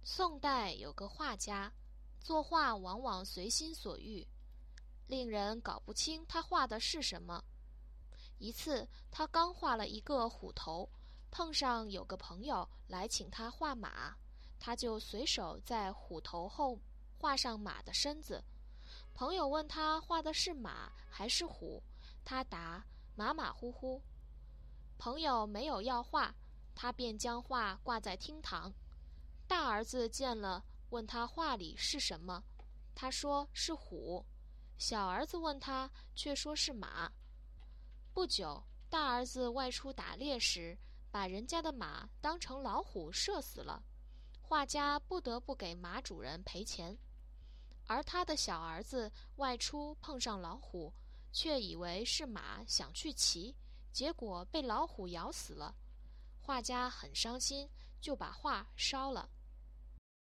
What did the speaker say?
宋代有个画家，作画往往随心所欲，令人搞不清他画的是什么。一次，他刚画了一个虎头，碰上有个朋友来请他画马，他就随手在虎头后画上马的身子。朋友问他画的是马还是虎，他答马马虎虎。朋友没有要画，他便将画挂在厅堂。大儿子见了，问他画里是什么，他说是虎。小儿子问他，却说是马。不久，大儿子外出打猎时，把人家的马当成老虎射死了，画家不得不给马主人赔钱。而他的小儿子外出碰上老虎，却以为是马想去骑，结果被老虎咬死了。画家很伤心，就把画烧了。